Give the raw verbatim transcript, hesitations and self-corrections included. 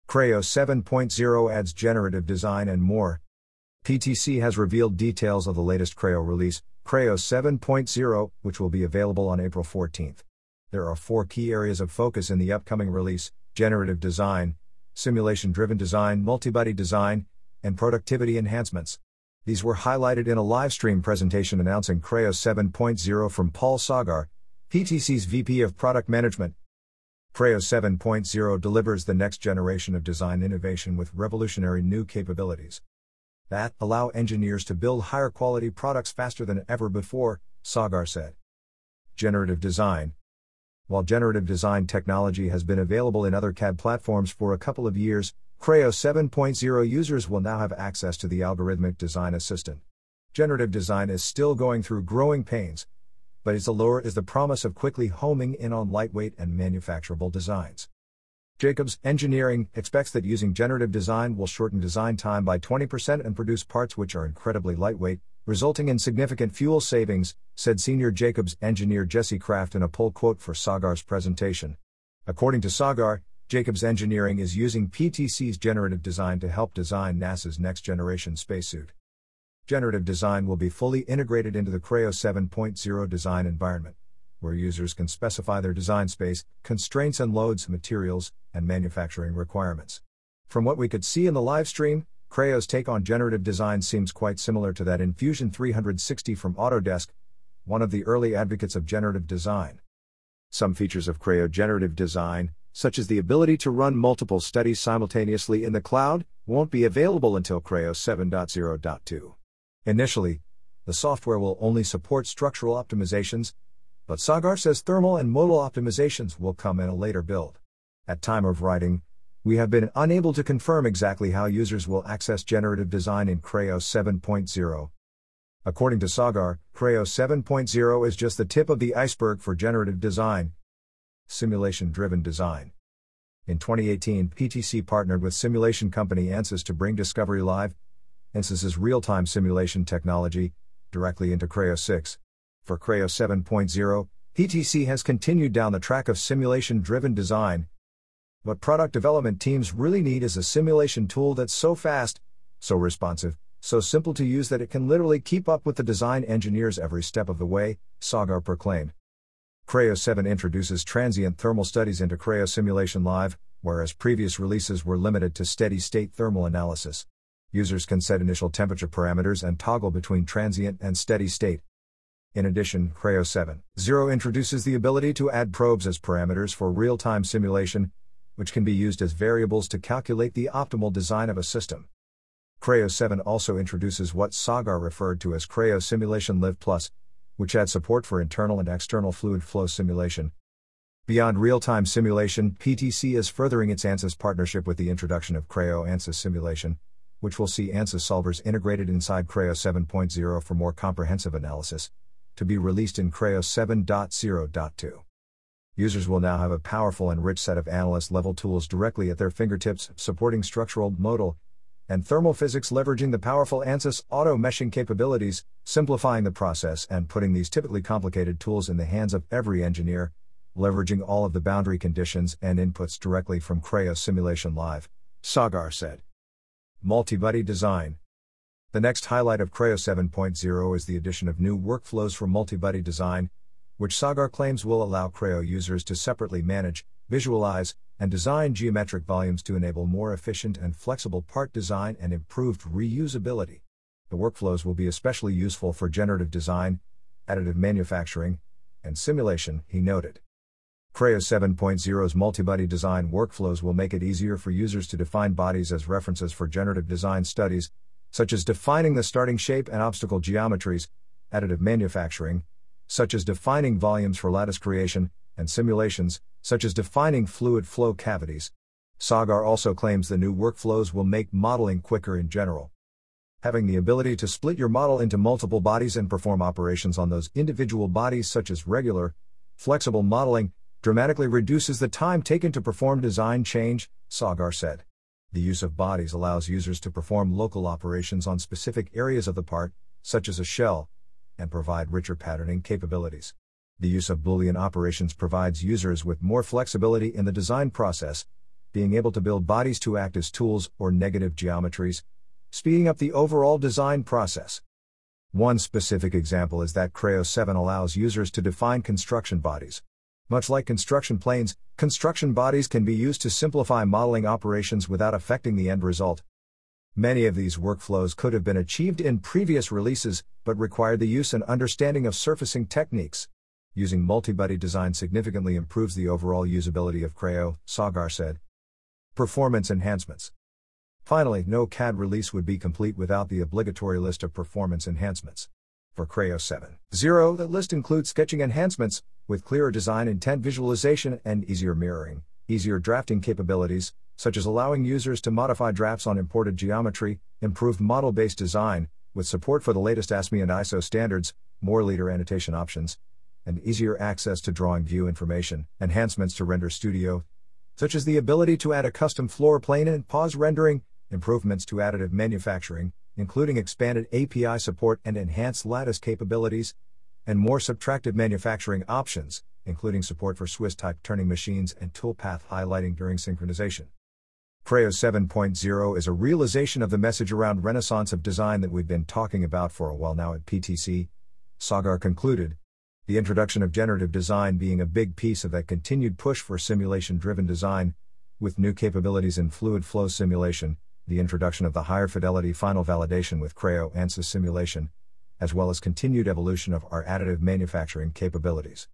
Creo seven point oh adds generative design and more. P T C has revealed details of the latest Creo release, Creo seven point oh, which will be available on April fourteenth. There are four key areas of focus in the upcoming release: generative design, simulation-driven design, multibody design, and productivity enhancements. These were highlighted in a livestream presentation announcing Creo seven point oh from Paul Sagar, P T C's V P of Product Management. Creo seven point oh delivers the next generation of design innovation with revolutionary new capabilities that allow engineers to build higher quality products faster than ever before, Sagar said. Generative design. While generative design technology has been available in other C A D platforms for a couple of years, Creo seven point oh users will now have access to the algorithmic design assistant. Generative design is still going through growing pains, but its allure is the promise of quickly homing in on lightweight and manufacturable designs. Jacobs Engineering expects that using generative design will shorten design time by twenty percent and produce parts which are incredibly lightweight, resulting in significant fuel savings, said senior Jacobs engineer Jesse Kraft in a poll quote for Sagar's presentation. According to Sagar, Jacobs Engineering is using P T C's generative design to help design NASA's next-generation spacesuit. Generative design will be fully integrated into the Creo seven point oh design environment, where users can specify their design space, constraints and loads, materials, and manufacturing requirements. From what we could see in the live stream, Creo's take on generative design seems quite similar to that in Fusion three sixty from Autodesk, one of the early advocates of generative design. Some features of Creo generative design, such as the ability to run multiple studies simultaneously in the cloud, won't be available until Creo seven point oh point two. Initially, the software will only support structural optimizations, but Sagar says thermal and modal optimizations will come in a later build. At time of writing, we have been unable to confirm exactly how users will access generative design in Creo seven point oh. According to Sagar, Creo seven point oh is just the tip of the iceberg for generative design. Simulation-driven design. In twenty eighteen, P T C partnered with simulation company Ansys to bring Discovery Live, Ansys's real-time simulation technology, directly into Creo six. For Creo seven point oh, P T C has continued down the track of simulation-driven design. What product development teams really need is a simulation tool that's so fast, so responsive, so simple to use that it can literally keep up with the design engineers every step of the way, Sagar proclaimed. Creo seven introduces transient thermal studies into Creo Simulation Live, whereas previous releases were limited to steady-state thermal analysis. Users can set initial temperature parameters and toggle between transient and steady state. In addition, Creo seven point oh introduces the ability to add probes as parameters for real-time simulation, which can be used as variables to calculate the optimal design of a system. Creo seven also introduces what Sagar referred to as Creo Simulation Live Plus, which adds support for internal and external fluid flow simulation. Beyond real-time simulation, P T C is furthering its Ansys partnership with the introduction of Creo Ansys Simulation, which will see Ansys solvers integrated inside Creo seven point oh for more comprehensive analysis, to be released in Creo seven point oh point two. Users will now have a powerful and rich set of analyst-level tools directly at their fingertips, supporting structural, modal, and thermal physics, leveraging the powerful Ansys auto-meshing capabilities, simplifying the process and putting these typically complicated tools in the hands of every engineer, leveraging all of the boundary conditions and inputs directly from Creo Simulation Live, Sagar said. Multibody design. The next highlight of Creo seven point oh is the addition of new workflows for multibody design, which Sagar claims will allow Creo users to separately manage, visualize, and design geometric volumes to enable more efficient and flexible part design and improved reusability. The workflows will be especially useful for generative design, additive manufacturing, and simulation, he noted. Creo seven point oh's multibody design workflows will make it easier for users to define bodies as references for generative design studies, such as defining the starting shape and obstacle geometries, additive manufacturing, such as defining volumes for lattice creation, and simulations, such as defining fluid flow cavities. Sagar also claims the new workflows will make modeling quicker in general. Having the ability to split your model into multiple bodies and perform operations on those individual bodies, such as regular, flexible modeling, dramatically reduces the time taken to perform design change, Sagar said. The use of bodies allows users to perform local operations on specific areas of the part, such as a shell, and provide richer patterning capabilities. The use of Boolean operations provides users with more flexibility in the design process, being able to build bodies to act as tools or negative geometries, speeding up the overall design process. One specific example is that Creo seven allows users to define construction bodies. Much like construction planes, construction bodies can be used to simplify modeling operations without affecting the end result. Many of these workflows could have been achieved in previous releases, but required the use and understanding of surfacing techniques. Using multi-body design significantly improves the overall usability of Creo, Sagar said. Performance enhancements. Finally, no C A D release would be complete without the obligatory list of performance enhancements. For Creo seven point zero, the list includes sketching enhancements, with clearer design intent visualization and easier mirroring, easier drafting capabilities, such as allowing users to modify drafts on imported geometry, improved model-based design, with support for the latest A S M E and I S O standards, more leader annotation options, and easier access to drawing view information, enhancements to Render Studio, such as the ability to add a custom floor plane and pause rendering, improvements to additive manufacturing, including expanded A P I support and enhanced lattice capabilities, and more subtractive manufacturing options, including support for Swiss-type turning machines and toolpath highlighting during synchronization. Creo seven point zero is a realization of the message around renaissance of design that we've been talking about for a while now at P T C, Sagar concluded. The introduction of generative design being a big piece of that continued push for simulation-driven design, with new capabilities in fluid flow simulation, the introduction of the higher fidelity final validation with Creo Ansys simulation, as well as continued evolution of our additive manufacturing capabilities.